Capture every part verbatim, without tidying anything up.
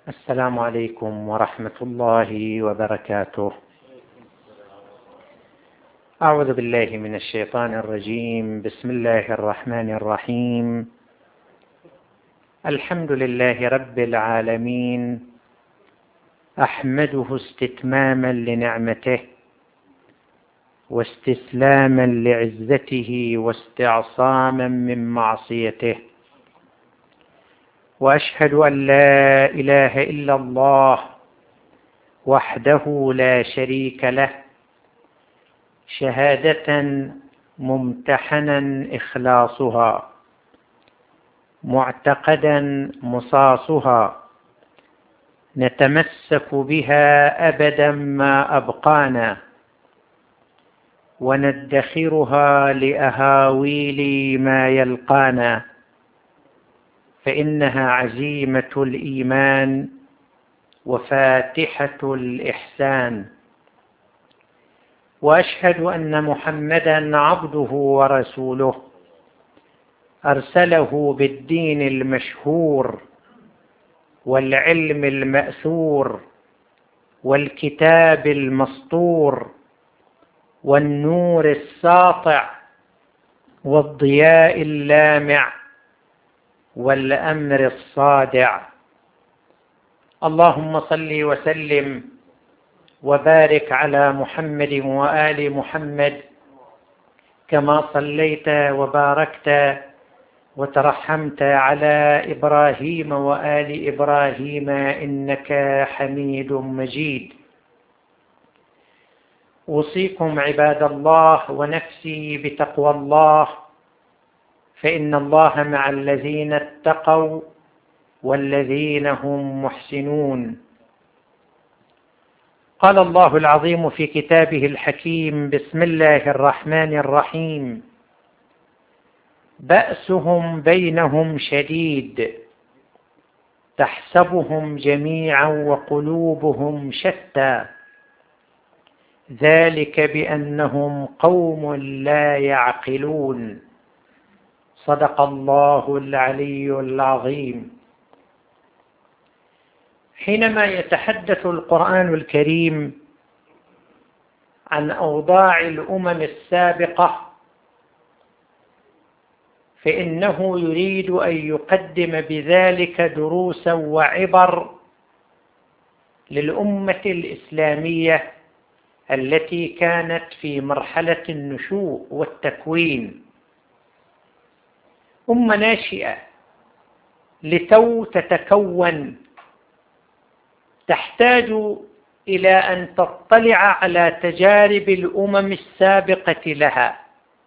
السلام عليكم ورحمة الله وبركاته. أعوذ بالله من الشيطان الرجيم. بسم الله الرحمن الرحيم. الحمد لله رب العالمين، أحمده استتماما لنعمته واستسلاما لعزته واستعصاما من معصيته، وأشهد أن لا إله إلا الله وحده لا شريك له، شهادة ممتحنا إخلاصها، معتقدا مصاصها، نتمسك بها أبدا ما أبقانا، وندخرها لأهاويل ما يلقانا، فإنها عزيمة الإيمان وفاتحة الإحسان. وأشهد أن محمدا عبده ورسوله، أرسله بالدين المشهور والعلم المأثور والكتاب المسطور والنور الساطع والضياء اللامع والأمر الصادع. اللهم صل وسلم وبارك على محمد وآل محمد، كما صليت وباركت وترحمت على إبراهيم وآل إبراهيم إنك حميد مجيد. أوصيكم عباد الله ونفسي بتقوى الله، فإن الله مع الذين اتقوا والذين هم محسنون. قال الله العظيم في كتابه الحكيم: بسم الله الرحمن الرحيم: بأسهم بينهم شديد، تحسبهم جميعا وقلوبهم شتى، ذلك بأنهم قوم لا يعقلون. صدق الله العلي العظيم. حينما يتحدث القرآن الكريم عن أوضاع الأمم السابقة، فإنه يريد أن يقدم بذلك دروسا وعبر للأمة الإسلامية التي كانت في مرحلة النشوء والتكوين، أمة ناشئة لتو تتكون، تحتاج إلى أن تطلع على تجارب الأمم السابقة لها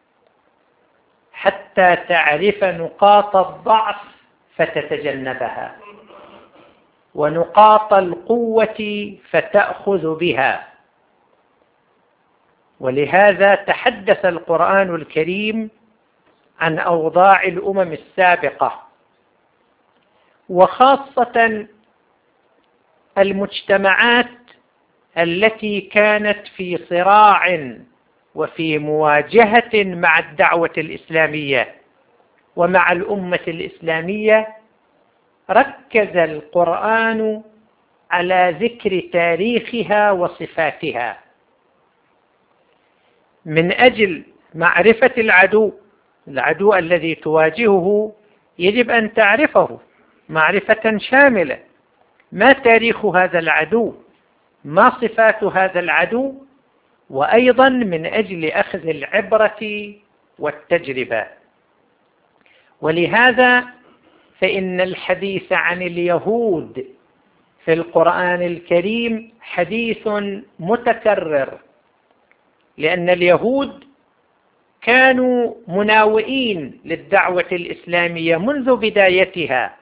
حتى تعرف نقاط الضعف فتتجنبها، ونقاط القوة فتأخذ بها. ولهذا تحدث القرآن الكريم عن أوضاع الأمم السابقة، وخاصة المجتمعات التي كانت في صراع وفي مواجهة مع الدعوة الإسلامية ومع الأمة الإسلامية. ركز القرآن على ذكر تاريخها وصفاتها من أجل معرفة العدو. العدو الذي تواجهه يجب أن تعرفه معرفة شاملة. ما تاريخ هذا العدو؟ ما صفات هذا العدو؟ وأيضا من أجل أخذ العبرة والتجربة. ولهذا فإن الحديث عن اليهود في القرآن الكريم حديث متكرر، لأن اليهود كانوا مناوئين للدعوة الإسلامية منذ بدايتها،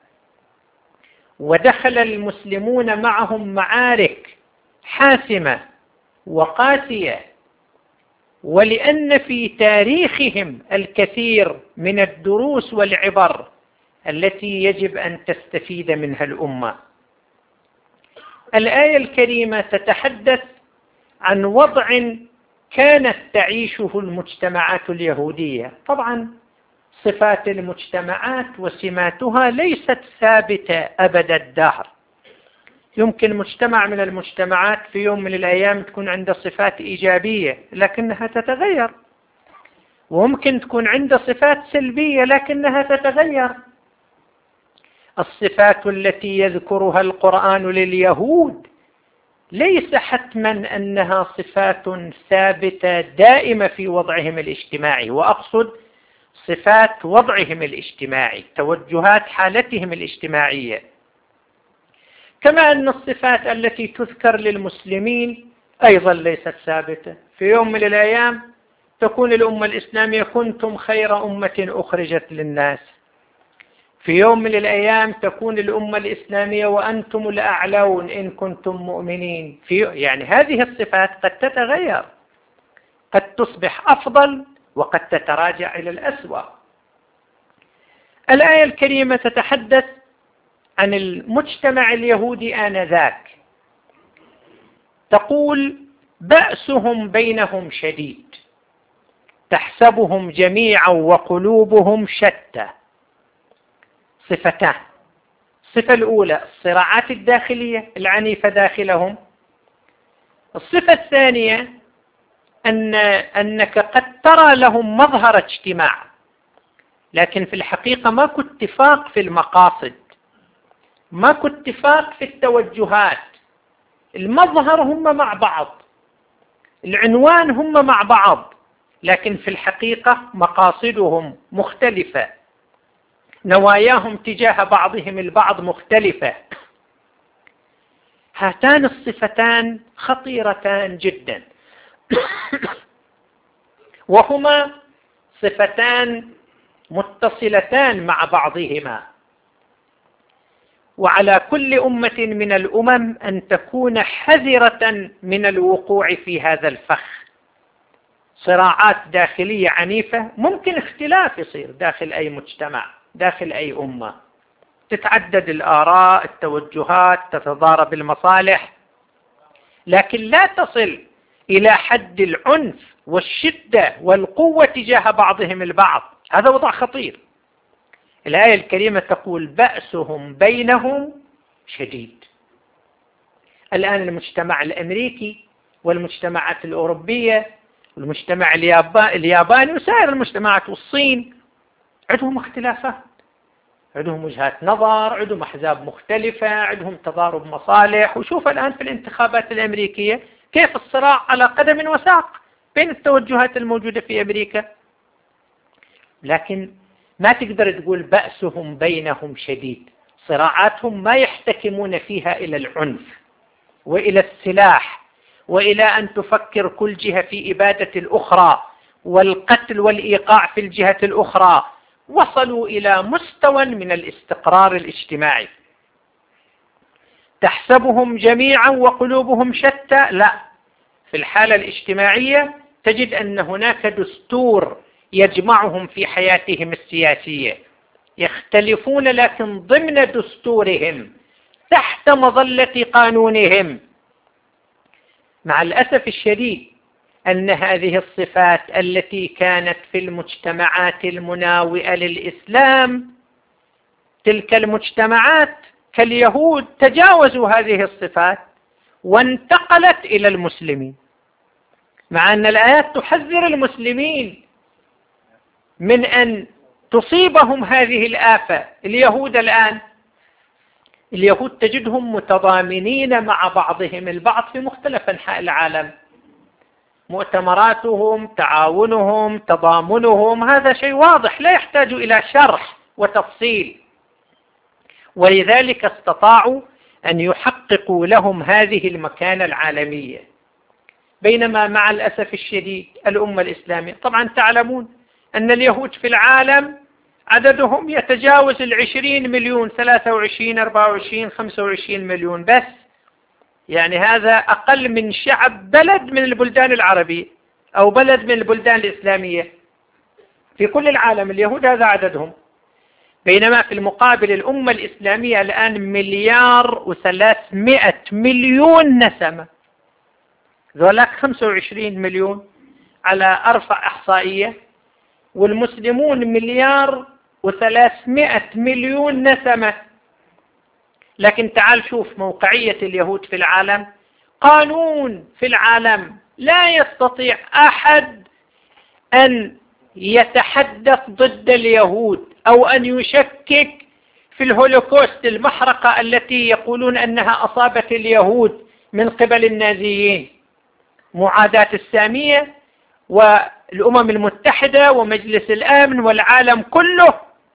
ودخل المسلمون معهم معارك حاسمة وقاسية، ولأن في تاريخهم الكثير من الدروس والعبر التي يجب أن تستفيد منها الأمة. الآية الكريمة تتحدث عن وضع كانت تعيشه المجتمعات اليهودية. طبعا صفات المجتمعات وسماتها ليست ثابتة أبد الدهر، يمكن مجتمع من المجتمعات في يوم من الأيام تكون عنده صفات إيجابية لكنها تتغير، وممكن تكون عنده صفات سلبية لكنها تتغير. الصفات التي يذكرها القرآن لليهود ليس حتما أنها صفات ثابتة دائمة في وضعهم الاجتماعي، وأقصد صفات وضعهم الاجتماعي، توجهات حالتهم الاجتماعية. كما أن الصفات التي تذكر للمسلمين أيضا ليست ثابتة. في يوم من الأيام تكون الأمة الإسلامية كنتم خير أمة أخرجت للناس، في يوم من الأيام تكون الأمة الإسلامية وأنتم الأعلون إن كنتم مؤمنين. في يعني هذه الصفات قد تتغير، قد تصبح أفضل وقد تتراجع إلى الأسوأ. الآية الكريمة تتحدث عن المجتمع اليهودي آنذاك، تقول بأسهم بينهم شديد تحسبهم جميعا وقلوبهم شتى. صفتان: الصفة الأولى الصراعات الداخلية العنيفة داخلهم، الصفة الثانية أن أنك قد ترى لهم مظهر اجتماع لكن في الحقيقة ماكو اتفاق في المقاصد، ماكو اتفاق في التوجهات. المظهر هم مع بعض، العنوان هم مع بعض، لكن في الحقيقة مقاصدهم مختلفة، نواياهم تجاه بعضهم البعض مختلفة. هاتان الصفتان خطيرتان جدا وهما صفتان متصلتان مع بعضهما، وعلى كل أمة من الأمم أن تكون حذرة من الوقوع في هذا الفخ. صراعات داخلية عنيفة، ممكن اختلاف يصير داخل أي مجتمع، داخل أي أمة، تتعدد الآراء، التوجهات، تتضارب المصالح، لكن لا تصل إلى حد العنف والشدة والقوة تجاه بعضهم البعض. هذا وضع خطير. الآية الكريمة تقول بأسهم بينهم شديد. الآن المجتمع الأمريكي والمجتمعات الأوروبية والمجتمع الياباني وسائر المجتمعات والصين عندهم اختلافات، عندهم وجهات نظر، عندهم أحزاب مختلفة، عندهم تضارب مصالح. وشوف الآن في الانتخابات الأمريكية كيف الصراع على قدم وساق بين التوجهات الموجودة في أمريكا، لكن ما تقدر تقول بأسهم بينهم شديد. صراعاتهم ما يحتكمون فيها إلى العنف وإلى السلاح وإلى أن تفكر كل جهة في إبادة الأخرى والقتل والإيقاع في الجهة الأخرى. وصلوا إلى مستوى من الاستقرار الاجتماعي. تحسبهم جميعا وقلوبهم شتى، لا، في الحالة الاجتماعية تجد أن هناك دستور يجمعهم في حياتهم السياسية، يختلفون لكن ضمن دستورهم تحت مظلة قانونهم. مع الأسف الشديد أن هذه الصفات التي كانت في المجتمعات المناوئة للإسلام، تلك المجتمعات كاليهود تجاوزوا هذه الصفات وانتقلت إلى المسلمين، مع أن الآيات تحذر المسلمين من أن تصيبهم هذه الآفة. اليهود الآن، اليهود تجدهم متضامنين مع بعضهم البعض في مختلف أنحاء العالم، مؤتمراتهم، تعاونهم، تضامنهم، هذا شيء واضح لا يحتاج إلى شرح وتفصيل، ولذلك استطاعوا أن يحققوا لهم هذه المكانة العالمية. بينما مع الأسف الشديد الأمة الإسلامية، طبعا تعلمون أن اليهود في العالم عددهم يتجاوز العشرين مليون، ثلاثة وعشرين، أربعة وعشرين، خمسة وعشرين مليون بس، يعني هذا أقل من شعب بلد من البلدان العربية أو بلد من البلدان الإسلامية في كل العالم. اليهود هذا عددهم، بينما في المقابل الأمة الإسلامية الآن مليار وثلاثمائة مليون نسمة، ذولاك خمسة وعشرين مليون على أرفع إحصائية، والمسلمون مليار وثلاثمائة مليون نسمة. لكن تعال شوف موقعية اليهود في العالم. قانون في العالم لا يستطيع أحد أن يتحدث ضد اليهود أو أن يشكك في الهولوكوست، المحرقة التي يقولون أنها أصابت اليهود من قبل النازيين. معاداة السامية والأمم المتحدة ومجلس الأمن والعالم كله،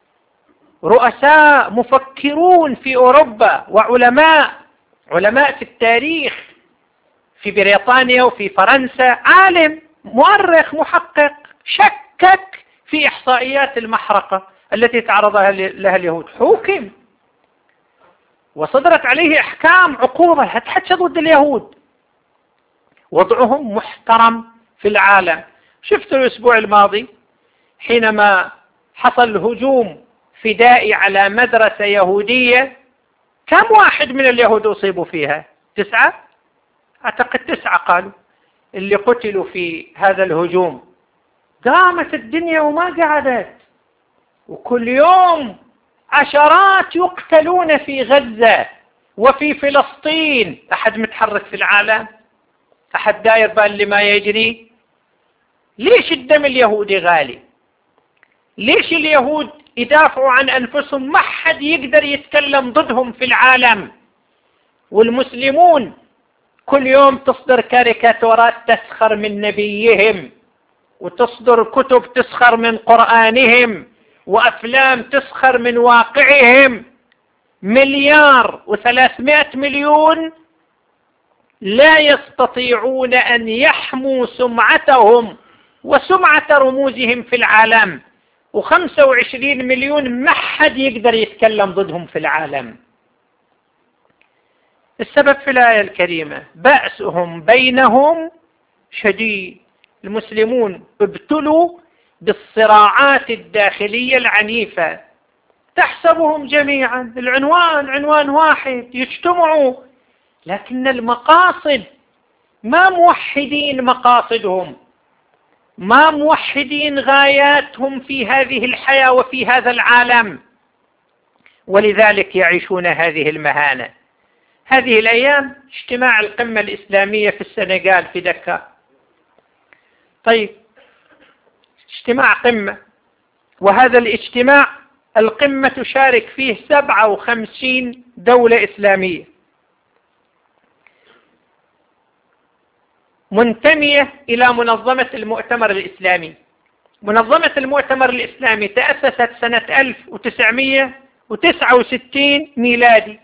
رؤساء مفكرون في أوروبا وعلماء علماء في التاريخ في بريطانيا وفي فرنسا، عالم مؤرخ محقق شكك في إحصائيات المحرقة التي تعرض لها اليهود، حكم وصدرت عليه أحكام عقوبة هتحدث ضد اليهود. وضعهم محترم في العالم. شفت الأسبوع الماضي حينما حصل هجوم فدائي على مدرسة يهودية، كم واحد من اليهود أصيبوا فيها؟ تسعة؟ أعتقد تسعة قالوا اللي قتلوا في هذا الهجوم. قامت الدنيا وما قعدت، وكل يوم عشرات يقتلون في غزة وفي فلسطين. أحد متحرك في العالم؟ أحد داير بال لما يجري؟ ليش الدم اليهودي غالي؟ ليش اليهود يدافعوا عن أنفسهم ما حد يقدر يتكلم ضدهم في العالم؟ والمسلمون كل يوم تصدر كاريكاتورات تسخر من نبيهم، وتصدر كتب تسخر من قرآنهم، وأفلام تسخر من واقعهم. مليار وثلاثمائة مليون لا يستطيعون أن يحموا سمعتهم وسمعة رموزهم في العالم، وخمسة وعشرين مليون ما حد يقدر يتكلم ضدهم في العالم. السبب في الآية الكريمة بأسهم بينهم شديد. المسلمون ابتلوا بالصراعات الداخلية العنيفة، تحسبهم جميعا العنوان عنوان واحد، يجتمعوا، لكن المقاصد ما موحدين مقاصدهم، ما موحدين غاياتهم في هذه الحياة وفي هذا العالم، ولذلك يعيشون هذه المهانة. هذه الأيام اجتماع القمة الإسلامية في السنغال في دكار. طيب، اجتماع قمة، وهذا الاجتماع القمة تشارك فيه سبعة وخمسين دولة إسلامية منتمية إلى منظمة المؤتمر الإسلامي. منظمة المؤتمر الإسلامي تأسست سنة ألف وتسعمائة وتسعة وستين ميلادي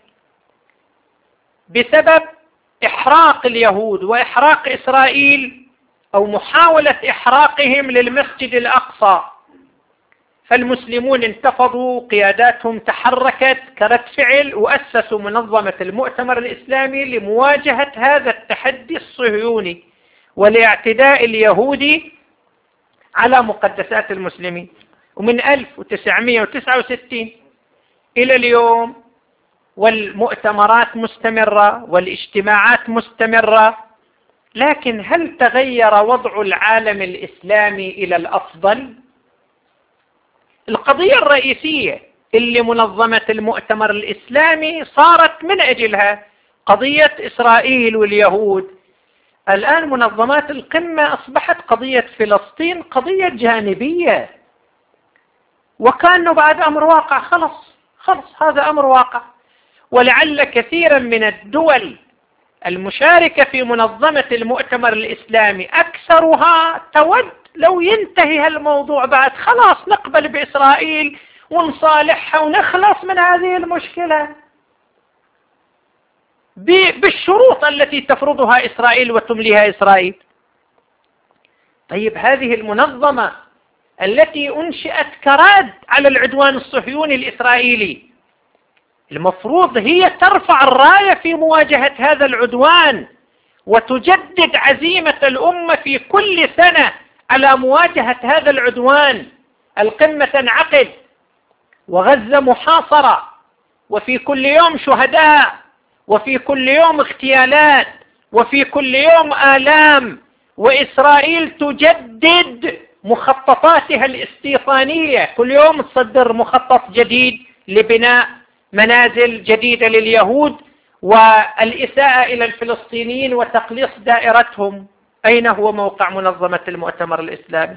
بسبب إحراق اليهود وإحراق إسرائيل، أو محاولة إحراقهم للمسجد الأقصى. فالمسلمون انتفضوا، قياداتهم تحركت كرد فعل، وأسسوا منظمة المؤتمر الإسلامي لمواجهة هذا التحدي الصهيوني والاعتداء اليهودي على مقدسات المسلمين. ومن ألف وتسعمائة وتسعة وستين إلى اليوم والمؤتمرات مستمرة والاجتماعات مستمرة. لكن هل تغير وضع العالم الإسلامي إلى الأفضل؟ القضية الرئيسية اللي منظمة المؤتمر الإسلامي صارت من أجلها قضية إسرائيل واليهود. الآن منظمات القمة أصبحت قضية فلسطين قضية جانبية، وكأنه بعد أمر واقع. خلص خلص هذا أمر واقع. ولعل كثيرا من الدول المشاركة في منظمة المؤتمر الإسلامي أكثرها تود لو ينتهي هالموضوع بعد، خلاص نقبل بإسرائيل ونصالحها ونخلص من هذه المشكلة بالشروط التي تفرضها إسرائيل وتمليها إسرائيل. طيب، هذه المنظمة التي أنشئت كراد على العدوان الصهيوني الإسرائيلي المفروض هي ترفع الراية في مواجهة هذا العدوان، وتجدد عزيمة الأمة في كل سنة على مواجهة هذا العدوان. القمة تنعقد وغزة محاصرة، وفي كل يوم شهداء، وفي كل يوم اغتيالات، وفي كل يوم آلام، وإسرائيل تجدد مخططاتها الاستيطانية، كل يوم تصدر مخطط جديد لبناء منازل جديدة لليهود والإساءة إلى الفلسطينيين وتقليص دائرتهم. أين هو موقع منظمة المؤتمر الإسلامي؟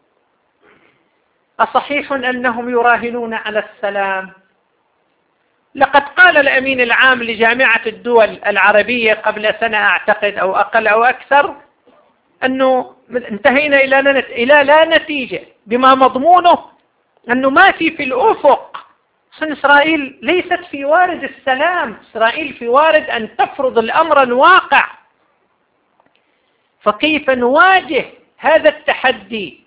أصحيح أنهم يراهنون على السلام؟ لقد قال الأمين العام لجامعة الدول العربية قبل سنة أعتقد أو أقل أو أكثر أنه انتهينا إلى لا نتيجة، بما مضمونه أنه ما في في الأفق. إسرائيل ليست في وارد السلام، إسرائيل في وارد أن تفرض الأمر الواقع. فكيف نواجه هذا التحدي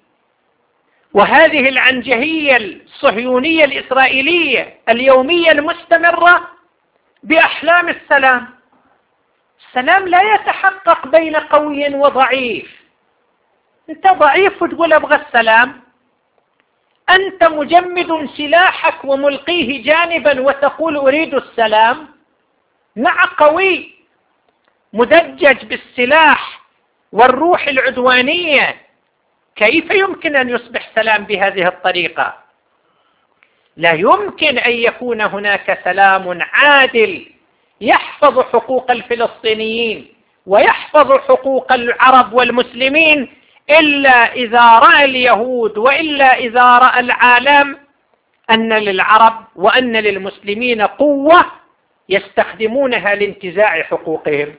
وهذه العنجهية الصهيونية الإسرائيلية اليومية المستمرة بأحلام السلام؟ السلام لا يتحقق بين قوي وضعيف. أنت ضعيف وتقول أبغى السلام، أنت مجمد سلاحك وملقيه جانبا وتقول أريد السلام، مع قوي مدجج بالسلاح والروح العدوانية. كيف يمكن أن يصبح سلام بهذه الطريقة؟ لا يمكن أن يكون هناك سلام عادل يحفظ حقوق الفلسطينيين ويحفظ حقوق العرب والمسلمين إلا إذا رأى اليهود وإلا إذا رأى العالم أن للعرب وأن للمسلمين قوة يستخدمونها لانتزاع حقوقهم.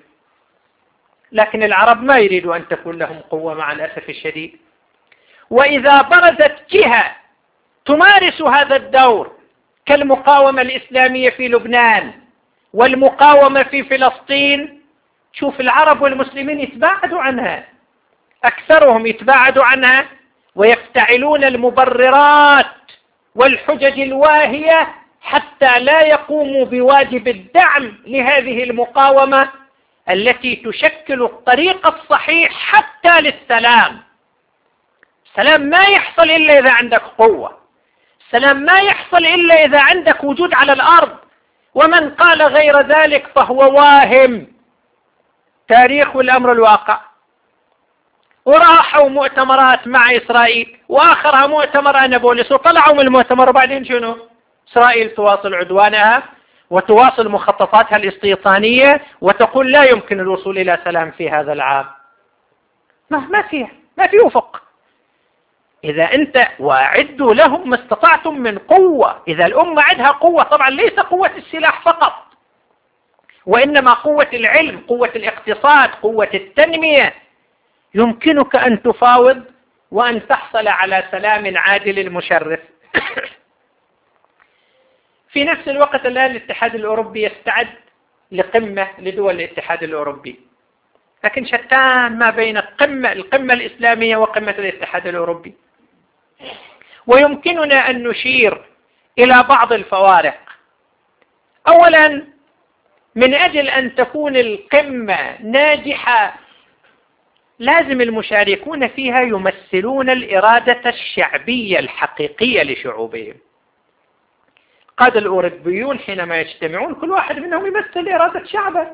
لكن العرب ما يريدوا أن تكون لهم قوة مع الأسف الشديد. وإذا برزت جهة تمارس هذا الدور كالمقاومة الإسلامية في لبنان والمقاومة في فلسطين، شوف العرب والمسلمين يتباعدوا عنها، أكثرهم يتباعدوا عنها ويفتعلون المبررات والحجج الواهية حتى لا يقوموا بواجب الدعم لهذه المقاومة التي تشكل الطريق الصحيح حتى للسلام. السلام ما يحصل إلا إذا عندك قوة، السلام ما يحصل إلا إذا عندك وجود على الأرض، ومن قال غير ذلك فهو واهم. تاريخ والأمر الواقع. وراحوا مؤتمرات مع إسرائيل وآخرها مؤتمر أنابوليس وطلعوا من المؤتمر، وبعدين شنو؟ إسرائيل تواصل عدوانها وتواصل مخططاتها الاستيطانية وتقول لا يمكن الوصول إلى سلام في هذا العام. ما ما فيها، ما في أفق. إذا أنت وأعدوا لهم ما استطعتم من قوة، إذا الأمة عندها قوة، طبعا ليس قوة السلاح فقط وإنما قوة العلم، قوة الاقتصاد، قوة التنمية، يمكنك أن تفاوض وأن تحصل على سلام عادل مشرف. في نفس الوقت الآن الاتحاد الأوروبي يستعد لقمة لدول الاتحاد الأوروبي، لكن شتان ما بين القمة القمة الإسلامية وقمة الاتحاد الأوروبي. ويمكننا أن نشير إلى بعض الفوارق. أولا، من أجل أن تكون القمة ناجحة لازم المشاركون فيها يمثلون الإرادة الشعبية الحقيقية لشعوبهم. قاد الأوروبيون حينما يجتمعون كل واحد منهم يمثل إرادة شعبه،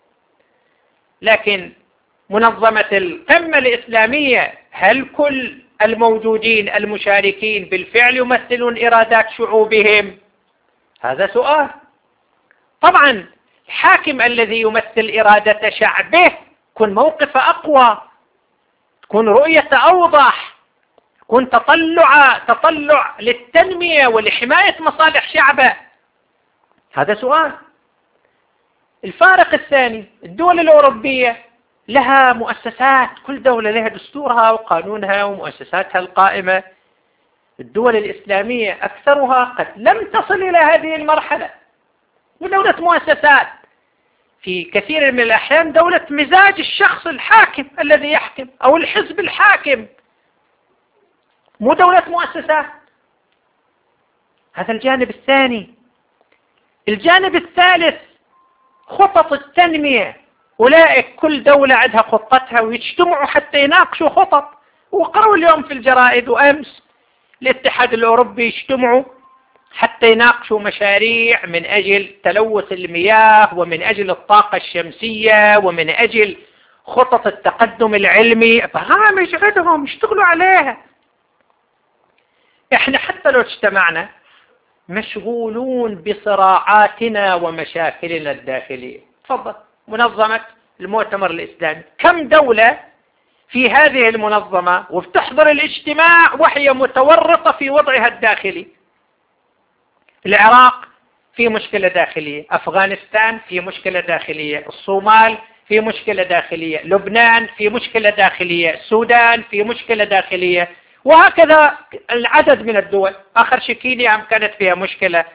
لكن منظمة القمة الإسلامية هل كل الموجودين المشاركين بالفعل يمثلون إرادات شعوبهم؟ هذا سؤال. طبعا الحاكم الذي يمثل إرادة شعبه يكون موقفه أقوى، تكون رؤية أوضح، يكون تطلع تطلع للتنمية ولحماية مصالح شعبه. هذا سؤال. الفارق الثاني، الدول الأوروبية لها مؤسسات، كل دولة لها دستورها وقانونها ومؤسساتها القائمة. الدول الإسلامية أكثرها قد لم تصل إلى هذه المرحلة، ودولة مؤسسات، في كثير من الأحيان دولة مزاج الشخص الحاكم الذي يحكم أو الحزب الحاكم، مو دولة مؤسسات. هذا الجانب الثاني. الجانب الثالث، خطط التنمية. أولئك كل دولة عندها خطتها ويجتمعوا حتى يناقشوا خطط. وقرأوا اليوم في الجرائد وأمس الاتحاد الأوروبي يجتمعوا حتى يناقشوا مشاريع من أجل تلوث المياه ومن أجل الطاقة الشمسية ومن أجل خطط التقدم العلمي. برامج عندهم يشتغلوا عليها. احنا حتى لو اجتمعنا مشغولون بصراعاتنا ومشاكلنا الداخلية. تفضل منظمة المؤتمر الإسلامي، كم دولة في هذه المنظمة وبتحضر الاجتماع وهي متورطة في وضعها الداخلي؟ العراق في مشكلة داخلية، أفغانستان في مشكلة داخلية، الصومال في مشكلة داخلية، لبنان في مشكلة داخلية، السودان في مشكلة داخلية، وهكذا العدد من الدول. آخر شيء كينيا كانت فيها مشكلة.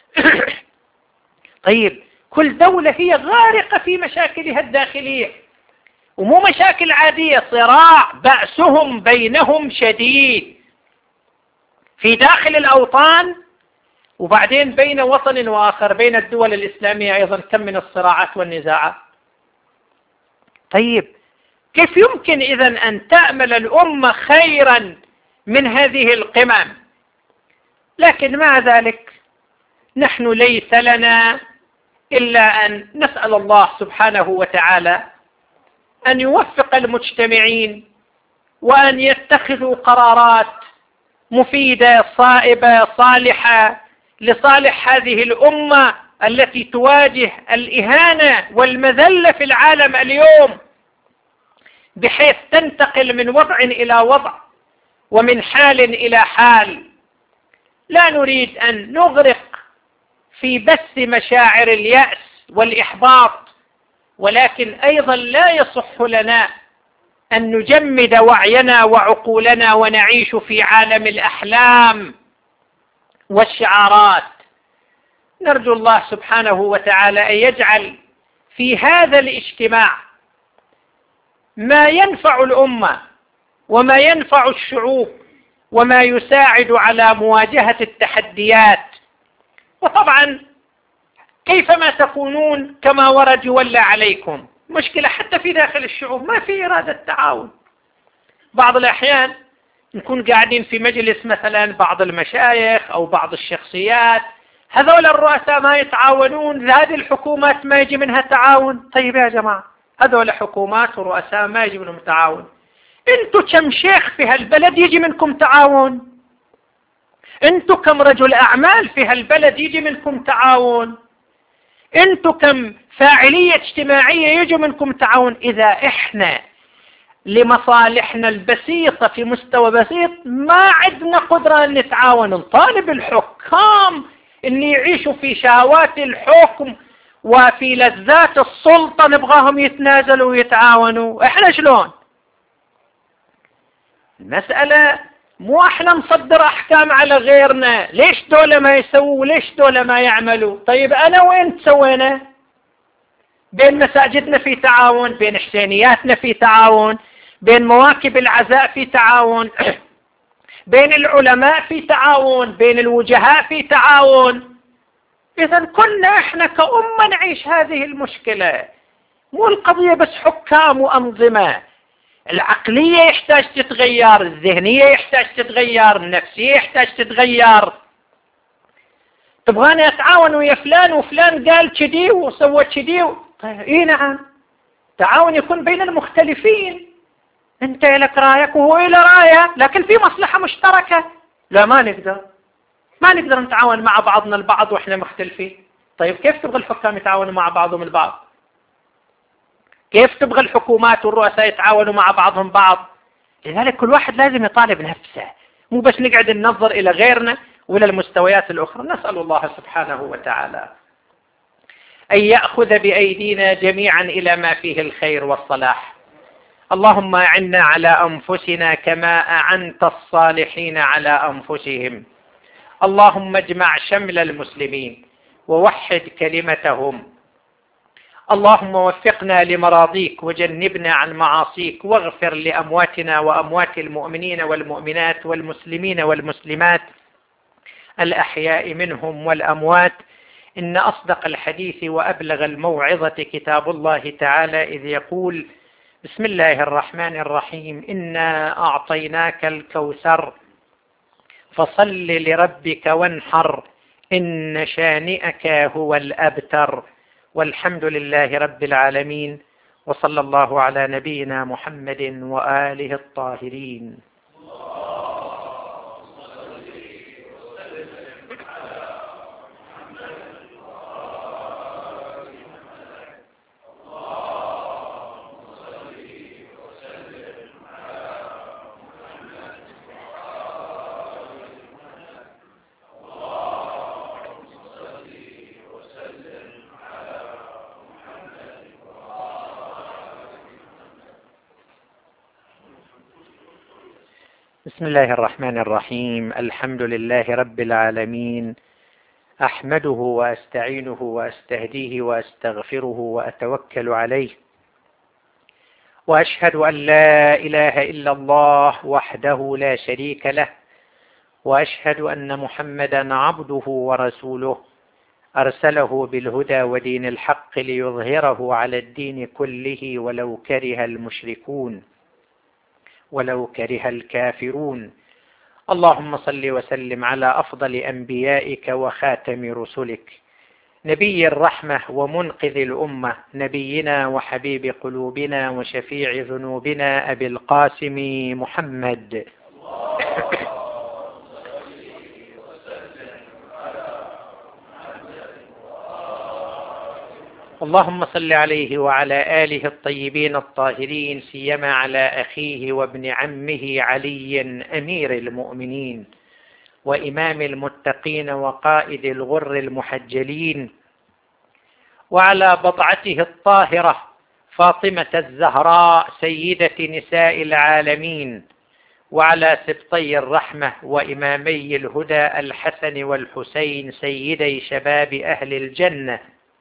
طيب كل دولة هي غارقة في مشاكلها الداخلية، ومو مشاكل عادية، صراع بأسهم بينهم شديد في داخل الأوطان، وبعدين بين وطن وآخر، بين الدول الإسلامية أيضا كم من الصراعات والنزاعات. طيب كيف يمكن إذن أن تأمل الأمة خيرا من هذه القمم؟ لكن مع ذلك نحن ليس لنا إلا أن نسأل الله سبحانه وتعالى أن يوفق المجتمعين وأن يتخذوا قرارات مفيدة صائبة صالحة لصالح هذه الأمة التي تواجه الإهانة والمذلة في العالم اليوم، بحيث تنتقل من وضع إلى وضع ومن حال إلى حال. لا نريد أن نغرق في بث مشاعر اليأس والإحباط، ولكن أيضا لا يصح لنا أن نجمد وعينا وعقولنا ونعيش في عالم الأحلام والشعارات. نرجو الله سبحانه وتعالى أن يجعل في هذا الاجتماع ما ينفع الأمة وما ينفع الشعوب وما يساعد على مواجهة التحديات. وطبعا كيفما تكونون كما ورد يولى عليكم. مشكلة حتى في داخل الشعوب ما في إرادة تعاون. بعض الأحيان نكون قاعدين في مجلس مثلا بعض المشايخ أو بعض الشخصيات، هذول الرؤساء ما يتعاونون، هذه الحكومات ما يجي منها تعاون. طيب يا جماعة، هذول حكومات ورؤساء ما يجي منهم تعاون، انتوا كم شيخ في هالبلد يجي منكم تعاون؟ انتوا كم رجل أعمال في هالبلد يجي منكم تعاون؟ انتوا كم فاعلية اجتماعية يجي منكم تعاون؟ إذا احنا لمصالحنا البسيطة في مستوى بسيط ما عندنا قدرة أن نتعاون، نطالب الحكام أن يعيشوا في شهوات الحكم وفي لذات السلطة، نبغاهم يتنازلوا ويتعاونوا. احنا شلون؟ المسألة مو احنا نصدر احكام على غيرنا، ليش دولة ما يسووا ليش دولة ما يعملوا. طيب انا وين سوينا؟ بين مساجدنا في تعاون، بين حسينياتنا في تعاون، بين مواكب العزاء في تعاون، بين العلماء في تعاون، بين الوجهاء في تعاون. إذا كنا إحنا كأمة نعيش هذه المشكلة، مو القضية بس حكام وأنظمة. العقلية يحتاج تتغير، الذهنية يحتاج تتغير، النفسية يحتاج تتغير. تبغاني أتعاون ويا فلان وفلان قال كذي وسوى كذي. طيب إيه نعم، تعاون يكون بين المختلفين، أنت لك رأيك وهو له رأيه، لكن في مصلحة مشتركة. لا ما نقدر ما نقدر نتعاون مع بعضنا البعض وإحنا مختلفين. طيب كيف تبغى الحكام يتعاونوا مع بعضهم البعض؟ كيف تبغى الحكومات والرؤساء يتعاونوا مع بعضهم بعض؟ لذلك كل واحد لازم يطالب نفسه، مو بس نقعد ننظر إلى غيرنا وإلى المستويات الأخرى. نسأل الله سبحانه وتعالى أن يأخذ بأيدينا جميعا إلى ما فيه الخير والصلاح. اللهم أعنا على أنفسنا كما أعنت الصالحين على أنفسهم. اللهم اجمع شمل المسلمين ووحد كلمتهم. اللهم وفقنا لمراضيك وجنبنا عن معاصيك، واغفر لأمواتنا وأموات المؤمنين والمؤمنات والمسلمين والمسلمات الأحياء منهم والأموات. إن أصدق الحديث وأبلغ الموعظة كتاب الله تعالى، إذ يقول: بسم الله الرحمن الرحيم، إنا أعطيناك الكوثر فصل لربك وانحر إن شانئك هو الأبتر. والحمد لله رب العالمين، وصلى الله على نبينا محمد وآله الطاهرين. بسم الله الرحمن الرحيم. الحمد لله رب العالمين، أحمده وأستعينه وأستهديه وأستغفره وأتوكل عليه، وأشهد أن لا إله إلا الله وحده لا شريك له، وأشهد أن محمدا عبده ورسوله أرسله بالهدى ودين الحق ليظهره على الدين كله ولو كره المشركون ولو كره الكافرون. اللهم صل وسلم على أفضل أنبيائك وخاتم رسلك، نبي الرحمة ومنقذ الأمة، نبينا وحبيب قلوبنا وشفيع ذنوبنا أبي القاسم محمد. اللهم صل عليه وعلى آله الطيبين الطاهرين، سيما على أخيه وابن عمه علي أمير المؤمنين وإمام المتقين وقائد الغر المحجلين، وعلى بضعته الطاهرة فاطمة الزهراء سيدة نساء العالمين، وعلى سبطي الرحمة وإمامي الهدى الحسن والحسين سيدي شباب أهل الجنة،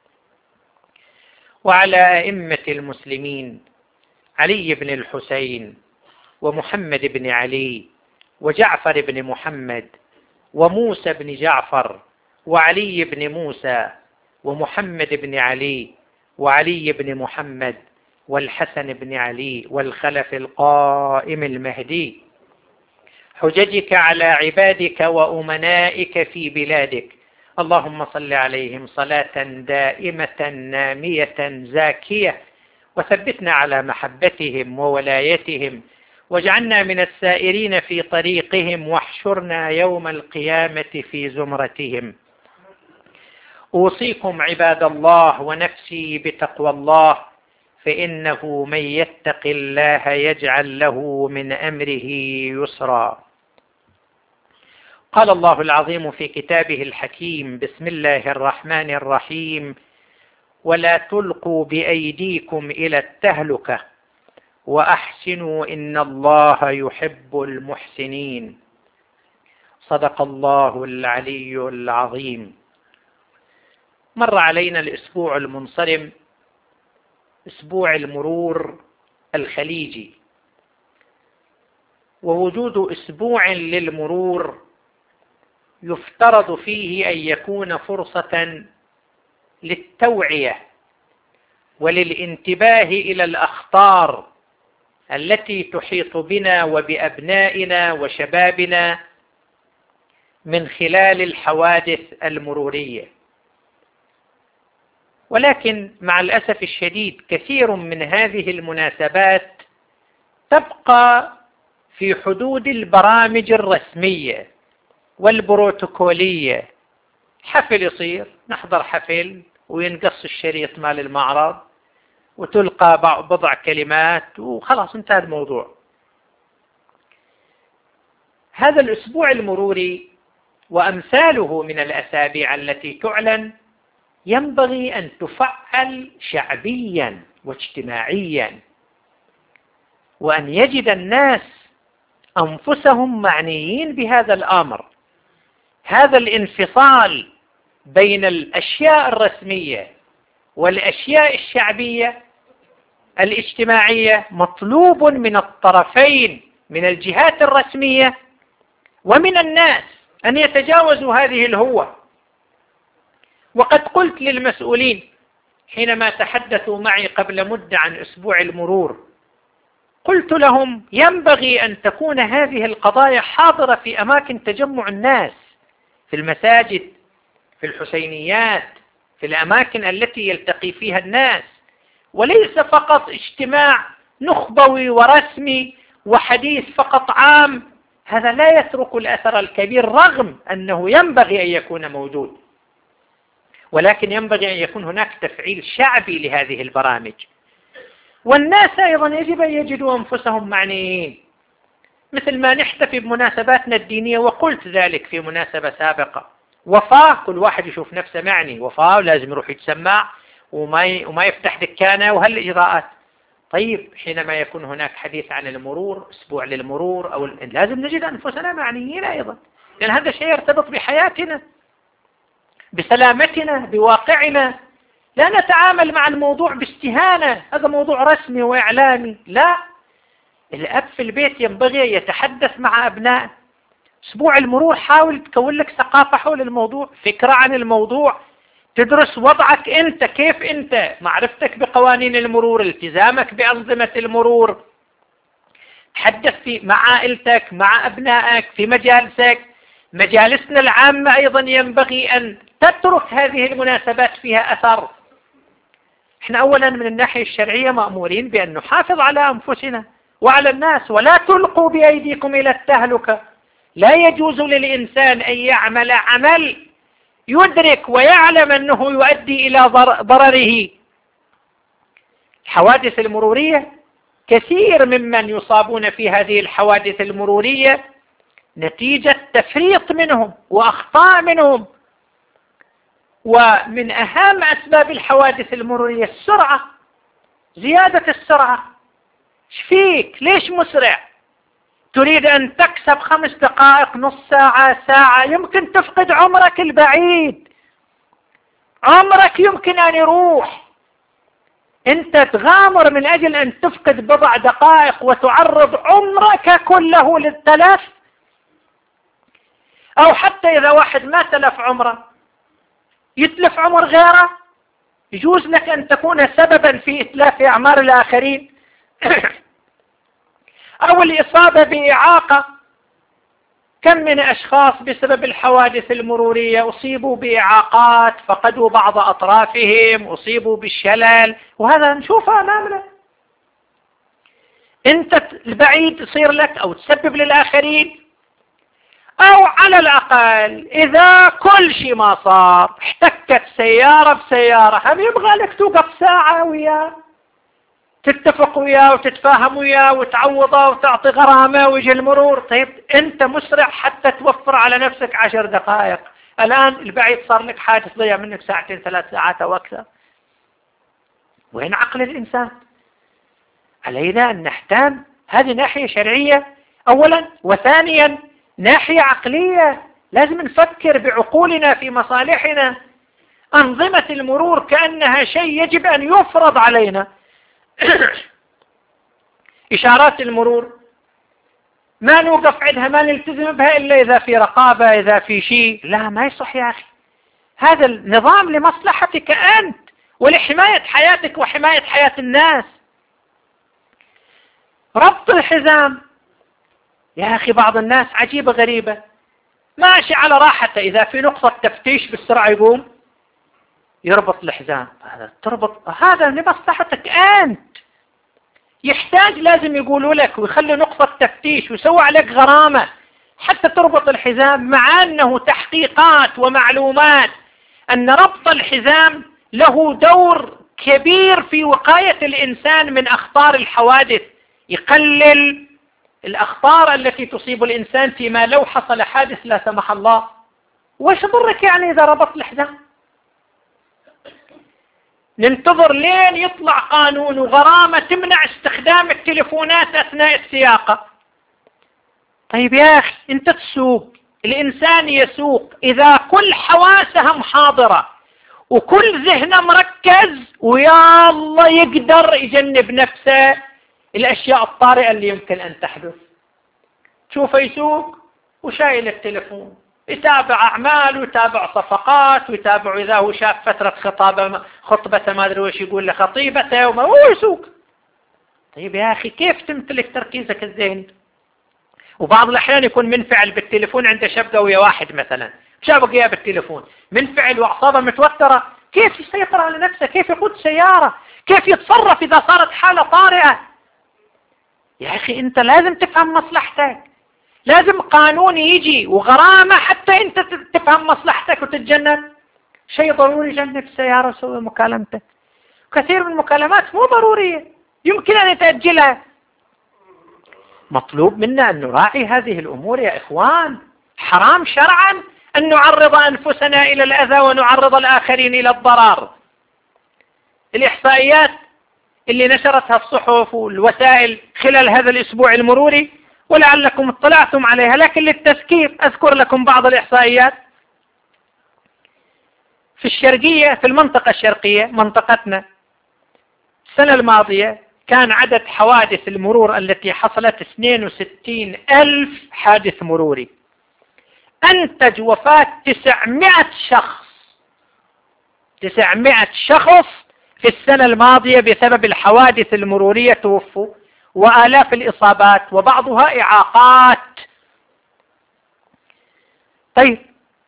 وعلى أئمة المسلمين علي بن الحسين ومحمد بن علي وجعفر بن محمد وموسى بن جعفر وعلي بن موسى ومحمد بن علي وعلي بن محمد والحسن بن علي والخلف القائم المهدي، حججك على عبادك وأمنائك في بلادك. اللهم صل عليهم صلاة دائمة نامية زاكية، وثبتنا على محبتهم وولايتهم، واجعلنا من السائرين في طريقهم، واحشرنا يوم القيامة في زمرتهم. أوصيكم عباد الله ونفسي بتقوى الله، فإنه من يتق الله يجعل له من أمره يسرا. قال الله العظيم في كتابه الحكيم: بسم الله الرحمن الرحيم: ولا تلقوا بأيديكم إلى التهلكة وأحسنوا إن الله يحب المحسنين. صدق الله العلي العظيم. مر علينا الأسبوع المنصرم، أسبوع المرور الخليجي، ووجود أسبوع للمرور يفترض فيه أن يكون فرصة للتوعية وللانتباه إلى الأخطار التي تحيط بنا وبأبنائنا وشبابنا من خلال الحوادث المرورية. ولكن مع الأسف الشديد كثير من هذه المناسبات تبقى في حدود البرامج الرسمية والبروتوكولية. حفل يصير، نحضر حفل وينقص الشريط مال المعرض وتلقى بضع كلمات وخلاص انتهى الموضوع. هذا الأسبوع المروري وأمثاله من الأسابيع التي تعلن ينبغي أن تفعل شعبيا واجتماعيا، وأن يجد الناس أنفسهم معنيين بهذا الأمر. هذا الانفصال بين الأشياء الرسمية والأشياء الشعبية الاجتماعية مطلوب من الطرفين، من الجهات الرسمية ومن الناس، أن يتجاوزوا هذه الهوة. وقد قلت للمسؤولين حينما تحدثوا معي قبل مدة عن أسبوع المرور، قلت لهم ينبغي أن تكون هذه القضايا حاضرة في أماكن تجمع الناس، في المساجد، في الحسينيات، في الأماكن التي يلتقي فيها الناس، وليس فقط اجتماع نخبوي ورسمي وحديث فقط عام. هذا لا يترك الأثر الكبير رغم أنه ينبغي أن يكون موجود، ولكن ينبغي أن يكون هناك تفعيل شعبي لهذه البرامج. والناس أيضا يجب أن يجدوا أنفسهم معنيين، مثل ما نحتفي بمناسباتنا الدينية، وقلت ذلك في مناسبة سابقة. وفاة، كل واحد يشوف نفسه معني، وفاة ولازم يروح يتسمع وما وما يفتح دكانة وهالإجراءات. طيب حينما يكون هناك حديث عن المرور، أسبوع للمرور، أو لازم نجد أنفسنا معنيين أيضا، لأن هذا الشيء يرتبط بحياتنا، بسلامتنا، بواقعنا. لا نتعامل مع الموضوع باستهانة، هذا موضوع رسمي وإعلامي. لا، الأب في البيت ينبغي يتحدث مع أبنائه. أسبوع المرور حاول تكون لك ثقافة حول الموضوع، فكرة عن الموضوع، تدرس وضعك أنت، كيف أنت، معرفتك بقوانين المرور، التزامك بأنظمة المرور. تحدث في مع عائلتك، مع أبنائك، في مجالسك. مجالسنا العامة أيضا ينبغي أن تترك هذه المناسبات فيها أثر. احنا أولا من الناحية الشرعية مأمورين بأن نحافظ على أنفسنا وعلى الناس، ولا تلقوا بأيديكم إلى التهلكة. لا يجوز للإنسان أن يعمل عمل يدرك ويعلم أنه يؤدي إلى ضرره. الحوادث المرورية، كثير ممن يصابون في هذه الحوادث المرورية نتيجة تفريط منهم وأخطاء منهم. ومن أهم أسباب الحوادث المرورية السرعة، زيادة السرعة. ايش فيك؟ ليش مسرع؟ تريد أن تكسب خمس دقائق، نص ساعة، ساعة، يمكن تفقد عمرك البعيد، عمرك يمكن أن يروح. أنت تغامر من أجل أن تفقد بضع دقائق وتعرض عمرك كله للتلف. أو حتى إذا واحد ما تلف عمره يتلف عمر غيره، يجوز لك أن تكون سببا في إتلاف أعمار الآخرين. أو الإصابة بإعاقة. كم من أشخاص بسبب الحوادث المرورية أصيبوا بإعاقات، فقدوا بعض أطرافهم، أصيبوا بالشلل، وهذا نشوفه أمامنا. أنت البعيد يصير لك أو تسبب للآخرين. أو على الأقل إذا كل شيء ما صار، احتكت سيارة بسيارة، هم يبغى لك توقف ساعة وياه، تتفق وياه وتتفاهم وياه وتعوضه وتعطي غرامة ويجي المرور. طيب أنت مسرع حتى توفر على نفسك عشر دقائق، الآن البعيد صار لك حادث ضيع منك ساعتين ثلاث ساعات أو أكثر. وين عقل الإنسان؟ علينا أن نحترم هذه ناحية شرعية أولا، وثانيا ناحية عقلية. لازم نفكر بعقولنا في مصالحنا. أنظمة المرور كأنها شيء يجب أن يفرض علينا. إشارات المرور ما نوقف عندها، ما نلتزم بها إلا إذا في رقابة، إذا في شيء. لا، ما يصح يا أخي. هذا النظام لمصلحتك أنت ولحماية حياتك وحماية حياة الناس. ربط الحزام يا أخي، بعض الناس عجيبة غريبة، ماشي على راحته، إذا في نقطة تفتيش بالسرعة يقوم يربط الحزام. هذا تربط، هذا لمصلحتك أنت. يحتاج لازم يقولوا لك ويخلوا نقطة تفتيش ويسوي عليك غرامة حتى تربط الحزام، مع أنه تحقيقات ومعلومات أن ربط الحزام له دور كبير في وقاية الإنسان من أخطار الحوادث، يقلل الأخطار التي تصيب الإنسان فيما لو حصل حادث لا سمح الله. وش ضرك يعني إذا ربط الحزام؟ ننتظر لين يطلع قانون وغرامة تمنع استخدام التليفونات أثناء السياقة. طيب يا أخي، أنت تسوق، الإنسان يسوق إذا كل حواسه حاضرة وكل ذهنه مركز، ويا الله يقدر يجنب نفسه الأشياء الطارئة اللي يمكن أن تحدث. تشوفه يسوق وشايل التليفون، يتابع أعمال ويتابع صفقات ويتابع إذا هو شاف فترة خطابة خطبته ما أدري وش يقول لخطيبته وما هو يسوق. طيب يا أخي، كيف تمتلك تركيزك الذهني؟ وبعض الأحيان يكون منفعل بالتليفون، عنده شبكة ويا واحد مثلا شابك إياه بالتليفون، منفعل وأعصابه متوترة. كيف يسيطر على نفسه؟ كيف يقود سيارة؟ كيف يتصرف إذا صارت حالة طارئة؟ يا أخي أنت لازم تفهم مصلحتك، لازم قانون يجي وغرامة حتى أنت تفهم مصلحتك وتتجنب. شيء ضروري جنب السيارة وسوي مكالمتك. كثير من المكالمات مو ضرورية، يمكن أن يتأجلها. مطلوب منا أن نراعي هذه الأمور يا إخوان. حرام شرعا أن نعرض أنفسنا إلى الأذى ونعرض الآخرين إلى الضرر. الإحصائيات اللي نشرتها الصحف والوسائل خلال هذا الأسبوع المروري، ولعلكم اطلعتم عليها، لكن للتذكير أذكر لكم بعض الإحصائيات. في الشرقية، في المنطقة الشرقية منطقتنا، السنة الماضية كان عدد حوادث المرور التي حصلت اثنين وستين ألف حادث مروري، أنتج وفاة تسعمائة شخص تسعمائة شخص في السنة الماضية بسبب الحوادث المرورية توفوا، وآلاف الإصابات وبعضها إعاقات. طيب،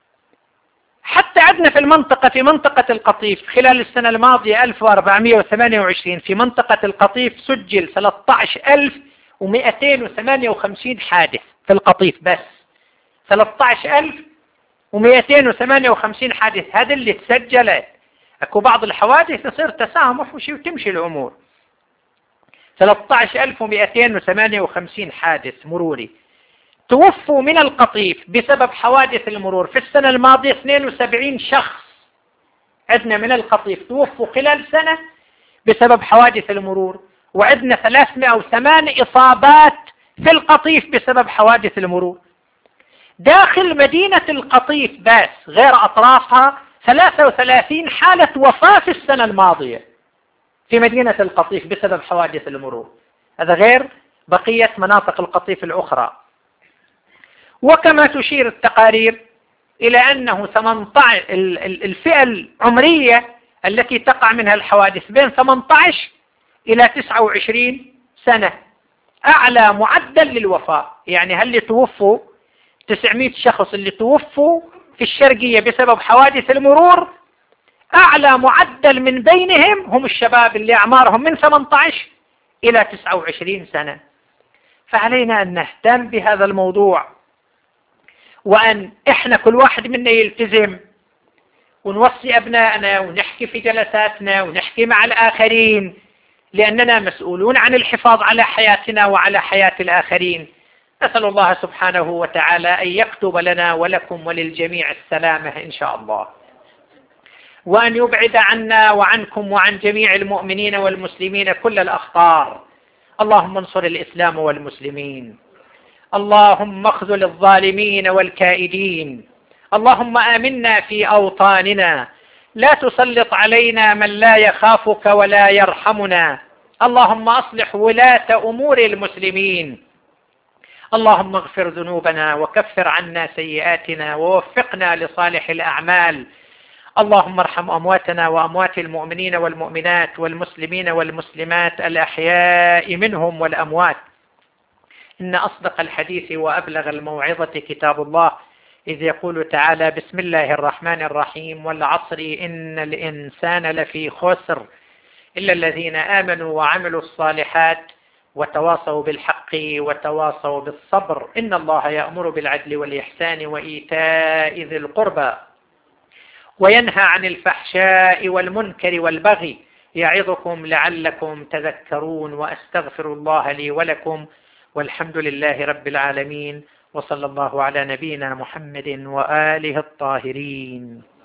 حتى عندنا في المنطقة في منطقة القطيف خلال السنة الماضية ألف وأربعمائة وثمانية وعشرين في منطقة القطيف سجل ثلاثة عشر ألف ومئتين وثمانية وخمسين حادث في القطيف بس، ثلاثة عشر ألف ومئتين وثمانية وخمسين حادث. هذا اللي تسجلت. اكو بعض الحوادث يصير تسامح وشي وتمشي الامور. ثلاثة عشر ألف ومئتين وثمانية وخمسين حادث مروري توفوا من القطيف بسبب حوادث المرور. في السنة الماضية اثنين وسبعين شخص عندنا من القطيف توفوا خلال سنة بسبب حوادث المرور، وعندنا ثلاثمائة وثمانية إصابات في القطيف بسبب حوادث المرور. داخل مدينة القطيف بس غير أطرافها ثلاثة وثلاثين حالة وفاة في السنة الماضية في مدينة القطيف بسبب حوادث المرور، هذا غير بقية مناطق القطيف الأخرى. وكما تشير التقارير إلى أنه ثمانية عشر الفئة العمرية التي تقع منها الحوادث بين ثمانية عشر إلى تسعة وعشرين سنة، أعلى معدل للوفاة. يعني هل اللي توفوا تسعمائة شخص اللي توفوا في الشرقية بسبب حوادث المرور، أعلى معدل من بينهم هم الشباب اللي أعمارهم من ثمانية عشر إلى تسعة وعشرين سنة. فعلينا أن نهتم بهذا الموضوع، وأن إحنا كل واحد منا يلتزم، ونوصي أبنائنا ونحكي في جلساتنا ونحكي مع الآخرين، لأننا مسؤولون عن الحفاظ على حياتنا وعلى حياة الآخرين. نسأل الله سبحانه وتعالى أن يكتب لنا ولكم وللجميع السلامة إن شاء الله، وأن يبعد عنا وعنكم وعن جميع المؤمنين والمسلمين كل الأخطار. اللهم انصر الإسلام والمسلمين، اللهم اخذل الظالمين والكائدين، اللهم آمنا في أوطاننا، لا تسلط علينا من لا يخافك ولا يرحمنا. اللهم أصلح ولاة أمور المسلمين. اللهم اغفر ذنوبنا وكفر عنا سيئاتنا ووفقنا لصالح الأعمال. اللهم ارحم أمواتنا وأموات المؤمنين والمؤمنات والمسلمين والمسلمات الأحياء منهم والأموات. إن أصدق الحديث وأبلغ الموعظة كتاب الله، إذ يقول تعالى: بسم الله الرحمن الرحيم، والعصر إن الإنسان لفي خسر إلا الذين آمنوا وعملوا الصالحات وتواصوا بالحق وتواصوا بالصبر، إن الله يأمر بالعدل والإحسان وإيتاء ذي القربى وينهى عن الفحشاء والمنكر والبغي، يعظكم لعلكم تذكرون. وأستغفر الله لي ولكم، والحمد لله رب العالمين، وصلى الله على نبينا محمد وآله الطاهرين.